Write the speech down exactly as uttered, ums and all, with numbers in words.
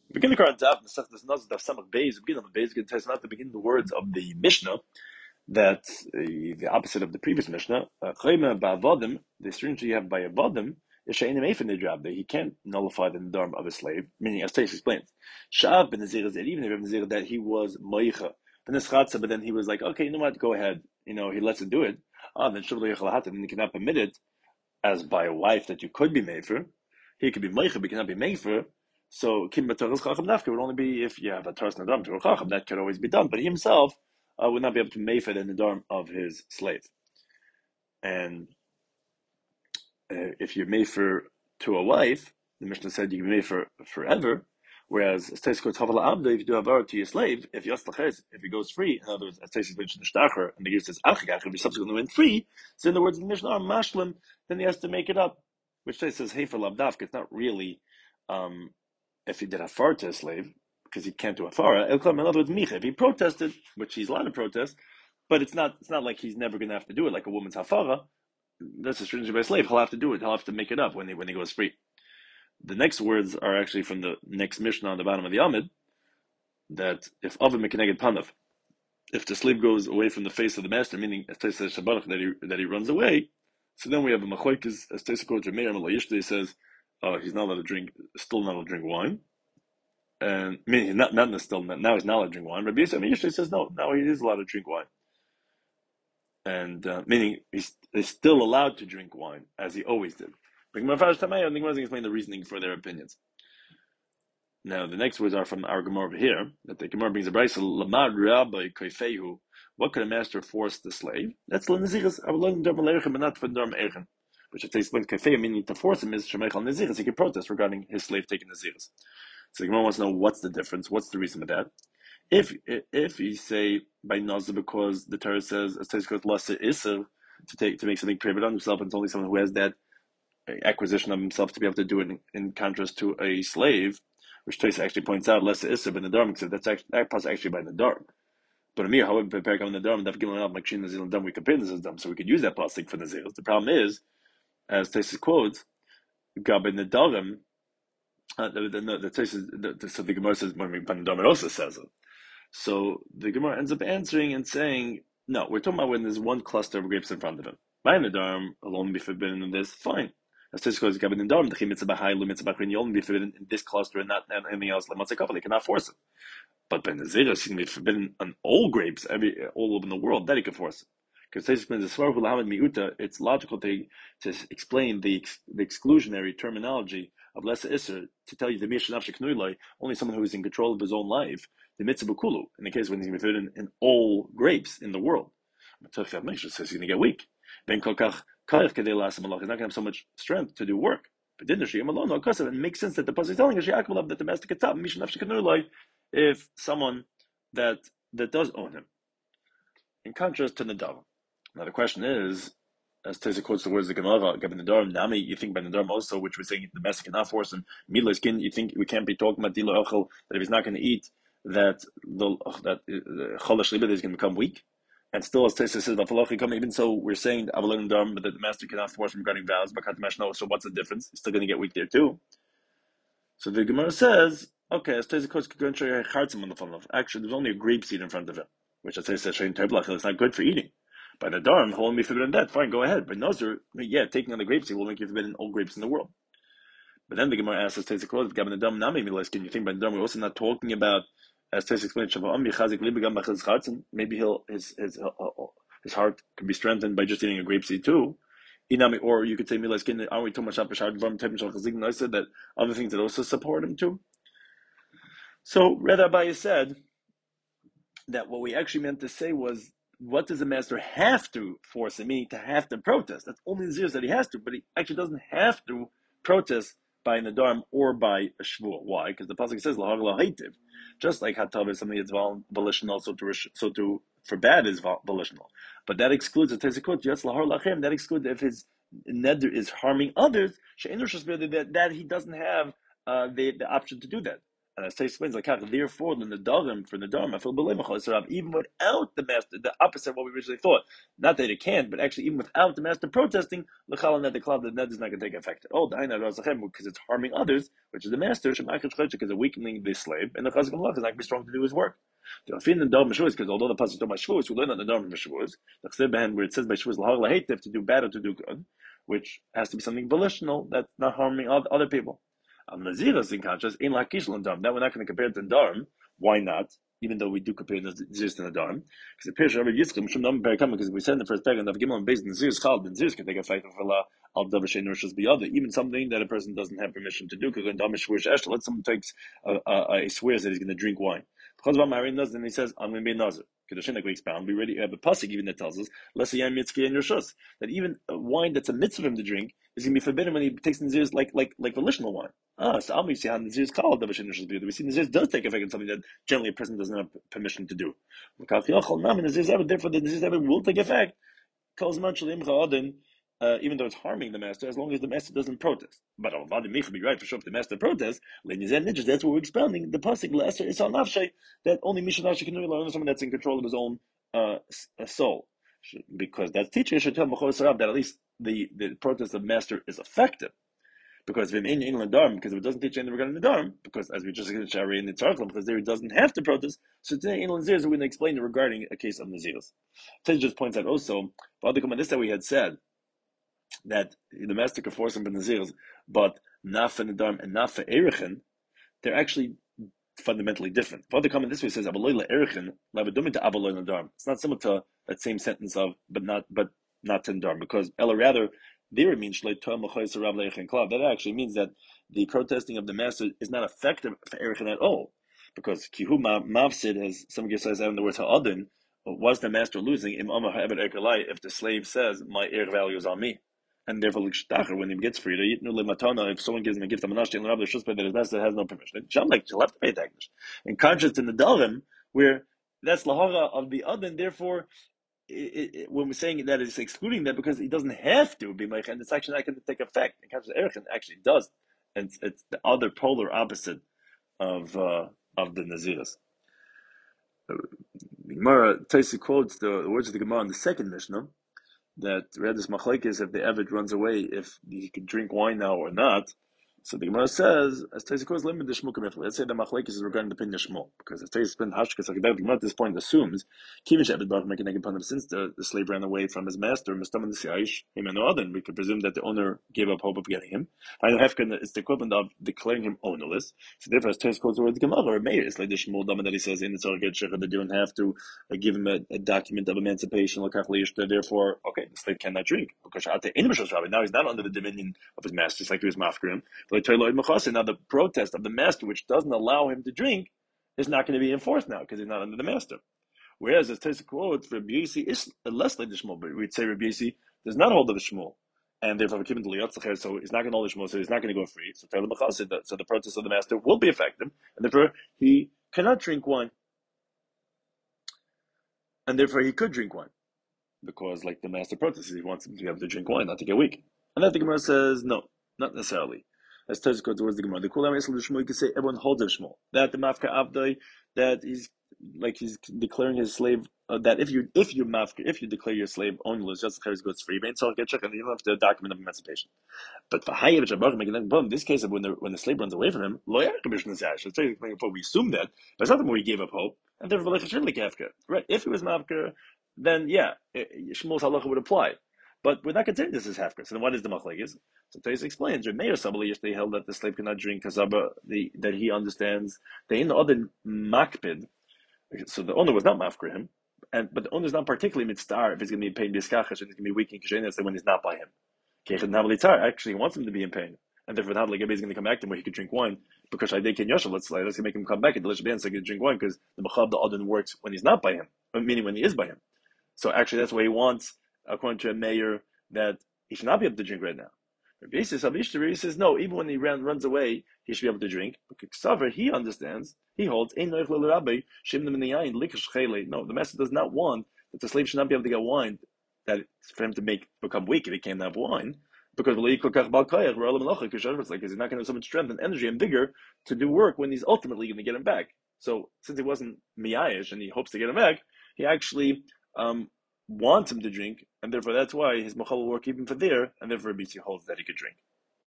Begin the Quran Daf, the Sech Naz Daf Samach Beis. Begin on the Beis. It says not to begin the words of the Mishnah that uh, the opposite of the previous Mishnah. Chayma ba'avodim. The stringency you have by avodim is she'enim eifin the job that he can't nullify the ndarm of a slave. Meaning, as Taish explains, Sha'av ben Nazir is that even if ben Nazir that he was moicha ben Neschatza, but then he was like, okay, you know what, go ahead. You know, he lets it do it. Ah, then Shuv lo yechal hatat, and he cannot permit it as by a wife that you could be made for. He could be moicha, but cannot be made for. So kim b'torahs chacham nafka would only be if you have a taras nadam to a chacham. That could always be done, but he himself uh, would not be able to mefer the nadam of his slave. And uh, if you mefer to a wife, the Mishnah said you can mefer forever. Whereas as Teis quotes havala abda, if you do avara to your slave, if you if he goes free, in other words, as Teis mentioned the shtacher, and the Gemara says achigach, if he subsequently went free, so in the words of the Mishnah are mashlim, then he has to make it up. Which Teis says hey for lavdafka. It's not really. Um, If he did hafara to a slave, because he can't do hafara, in other words, micha. If he protested, which he's allowed to protest, but it's not it's not like he's never going to have to do it like a woman's hafara. That's a stringency by a slave. He'll have to do it. He'll have to make it up when he when he goes free. The next words are actually from the next Mishnah on the bottom of the Amid, that if Avim Mekeneged Panav, if the slave goes away from the face of the master, meaning as Tei says Shabbat that he that he runs away, so then we have a Machoikis, as Tei quotes Meir He says, uh, he's not allowed to drink, still not allowed to drink wine. And meaning not not still now he's not allowed to drink wine. Rabbi Yisrael usually says no, now he is allowed to drink wine, and uh, meaning he's, he's still allowed to drink wine as he always did. But Gemara Farash Tamei, I think we're going to explain the reasoning for their opinions. Now the next words are from our Gemara over here that the Gemara brings a brayso Lamad Rabbi Koifehu. What could a master force the slave? That's l'naziris. I will learn derm leichem, but not for derm eichen. Which if they explain Koifehu meaning to force him is shemeichal naziris. He can protest regarding his slave taking naziris. So the Gemara wants to know what's the difference, what's the reason for that. If if you say by nazir because the Torah says as Tezkot lasa iser to take to make something private on himself, and it's only someone who has that acquisition of himself to be able to do it in, in contrast to a slave, which Tezkot actually points out lasa iser by nadarm, because that's actually that part's actually by nadarm. But Amir, however, prepare on nadarm, daf gimel out makshin nazir nadarm, we compare this as dam, so we could use that plastic for nazir. The problem is, as Tezkot quotes, gabed nadarim. Uh, the, the, the, the, the, so the Gemara says, when also says it. So the Gemara ends up answering and saying, no, we're talking about when there's one cluster of grapes in front of him. By Nadarm, alone be forbidden in this, fine. As this goes, Gabin Nadarm, the Chimitzah Bahai, Lumitzah Bachrin, you only be forbidden in this cluster and not anything else, like Matzah they cannot force it. But Ben Nazir is going to be forbidden on all grapes, every all over the world, that he can force it. Because it's logical to, to explain the, the exclusionary terminology of Lesa Isser to tell you the Mishnah Nafshik only someone who is in control of his own life, the Mitzvah Kulu, in the case when he's going to be forbidden in all grapes in the world. But Mishnah says he's going to get weak. Then Kolkach Kaif Kedei Lasa Malach, he's not going to have so much strength to do work. But then it makes sense that the pasuk is telling us that the master gets up Mishnah Nafshik if someone that that does own him. In contrast to Nadav. Now the question is, as Teza quotes the words of the Gemara, Gabin Nadarim, Nami, you think by Nadarim also, which we're saying the master cannot force him, Mila skin, you think we can't be talking about Dilo Ochel, that if he's not going to eat, that the that Cholash Libet is going to become weak? And still, as Teza says, even so, we're saying Avalon Nadarim, but that the master cannot force him regarding vows, but no, so what's the difference? He's still going to get weak there too. So the Gemara says, okay, as Teza quotes, could go and show you Chartzim on the phone. Actually, there's only a grape seed in front of him, which I say says Shein Teblach, it's not good for eating. By the Darm, he'll only be forbidden that. Fine, go ahead. But Nazir, yeah, taking on the grapes, he will make you forbidden all grapes in the world. But then the Gemara asks us, Teza quotes, Gabin the Dam Nami Milas, can you think by the Darm, we're also not talking about, as Teza explained, maybe he'll, his, his, his heart can be strengthened by just eating a grape seed too. Inami, or you could say, Milas, aren't we too much up I said that other things that also support him too? So, Red Abaye said that what we actually meant to say was, what does the master have to force him? Meaning to have to protest. That's only the zeros that he has to, but he actually doesn't have to protest by Nadarm or by a Shvuah. Why? Because the pasuk says lahag lahaitiv. Just like hatav is something that's volitional, so to so to forbad is volitional. But that excludes the tezekut. Just lahar lachem. That excludes if his neder is harming others. That that he doesn't have uh, the the option to do that. And as Tay explains, like therefore, the Nadarim for Nadarim, I feel even without the master, the opposite of what we originally thought. Not that it can't, but actually, even without the master protesting, the cloud, the net is not going to take effect at all. Because it's harming others, which is the master, because it's weakening the slave, and the Chazak Malach is not going to be strong to do his work. Because although the pasuk is talking about Shavuos, we learn on the Nadarim for Shavuos, where it says by Shavuos lahar lahetiv, to do bad or to do good, which has to be something volitional that's not harming other people. Al Naziras in contrast, in lakish l'nadarim. That we're not going to compare it to Nadarim. Why not? Even though we do compare Naziris to Nadarim, because it appears Rabbi Yitzchak Mishum Nam Berakam, because we said in the first paragraph of Gimel based on Naziris Chal, the Naziris can take effect of Allah al Davar Shein Rishus B'Yada, even something that a person doesn't have permission to do. Because in Damish Shvush Eshel, let someone takes a, a, a swears that he's going to drink wine. Because of Marin does, then he says, I'm going to be a Nazir. Kedushin, like we expound, we already have a pasuk even that tells us, L'sayam Mitzki and Rishus, that even a wine that's a mitzvah for him to drink is going to be forbidden when he takes Naziris like like like volitional wine. Ah, so we see how Naziris called Davar Shein Rishus B'Yada. We see Naziris does take effect in something that generally a person doesn't have permission to do. Therefore, the Naziris will take effect. Uh, even though it's harming the master, as long as the master doesn't protest. But Alvadi Micha be right for sure if the master protests, that's what we're expounding. The pasuk Leser is on Nafshay, that only Mishnah can learn someone that's in control of his own uh, soul. Because that teacher should tell Mechor that at least the, the protest of the master is effective. Because if in England Dharm, because if it doesn't teach anything regarding the Dharm, because as we just said in Shari in the Tzarklam, because there he doesn't have to protest, so today in Naziris we're going to explain it regarding a case of Naziris. Tej just points out also, this that we had said, that the master could force him for Naziris, but not for Nadarm and not for Erechen, they're actually fundamentally different. Father comment this way says Abaloy Erechen, Lavadumit to Abaloy Nadarm. It's not similar to that same sentence of but not but not to Nadarm, because Ella rather there it means that actually means that the protesting of the master is not effective for Erechen at all. Because Kihu Mavsid, as some says out in the words Ha'adin, was the master losing if the slave says my air value is on me? And therefore, when he gets freed, if someone gives him a gift of manash, that his master has no permission, like she'll have to pay tax. In contrast to the Dalim, where that's lahara of the other, and therefore, it, it, when we're saying that, it's excluding that because he doesn't have to be meich, and it's actually not going to take effect. In contrast to Erechen, actually does, and it's, it's the other polar opposite of uh, of the Naziris. The Gemara Taisi quotes the, the words of the Gemara in the second Mishnah, that read this machlekes if the Eved runs away, if he could drink wine now or not. So the Gemara says, as Teisikos limit the Shmuel Kamifle. Let's say the machlekes is regarding the opinion of Shmuel, because as Teisikos ben Hashkas, the Gemara at this point assumes Kivish Eved Baruch making upon him since the, the slave ran away from his master, Mistaman Siaish, him and no other. We could presume that the owner gave up hope of getting him. Final Hefkin is the equivalent of declaring him ownerless. So therefore, as Teisikos the word the Gemara or Meir, it's like the Shmuel Dama that he says in the Tzarget Shechah that you don't have to uh, give him a, a document of emancipation. Therefore, okay, the slave cannot drink because now he's not under the dominion of his master, just like he was mafkrim. Now the protest of the master, which doesn't allow him to drink, is not going to be enforced now because he's not under the master. Whereas as Tessa quotes, Rabbi Yossi is less like the Shmuel, but we'd say Rabbi Yossi does not hold of the Shmuel, and therefore so he's not going to hold the Shmuel, so he's not going to go free. So so the protest of the master will be effective, and therefore he cannot drink wine, and therefore he could drink wine because, like the master protests, he wants him to be able to drink wine, not to get weak. And then the Gemara says no, not necessarily. As Tez goes towards the Gemara, the Kulam Yisrael Shmuel, you can say everyone holds of Shmuel. That the Mafka Avdai, that he's like he's declaring his slave uh, that if you if you Mafka if you declare your slave ownerless, just the goes free, and so get check and you don't have to document of emancipation. But for Hayev Shabbat making that in this case of when the when the slave runs away from him, loyal commission is ash. It's before we assume that, but it's not the more he gave up hope, and therefore like Kafka. Right? If it was Mafka, then yeah, Shmuel's halacha would apply. But we're not considering this as half So then what is the machlekes? So Tais explains, Meir Sabali they held that the slave cannot drink kazaba, the that he understands the in the other makpid. So the owner was not mafker him, and but the owner is not particularly mitzvah if he's going to be in pain biskachash and he's going to be weak in kishenes when he's not by him. Actually, he wants him to be in pain, and therefore the Havli is going to come back to him where he could drink wine because I think in Yosha, let's let's make him come back and the Lishaban so he can drink wine because the machab the adon works when he's not by him, meaning when he is by him. So actually, that's what he wants. According to a mayor, that he should not be able to drink right now. Rabbi Yisrael says no, even when he ran, runs away, he should be able to drink. Because Ksaver, he understands, he holds, no, the master does not want that the slave should not be able to get wine, that for him to make become weak if he can't have wine. because it's like because he's not going to have so much strength and energy and vigor to do work when he's ultimately going to get him back. So since he wasn't miyayish and he hopes to get him back, he actually um, wants him to drink, and therefore that's why his machal will work even for there, and therefore B C holds that he could drink.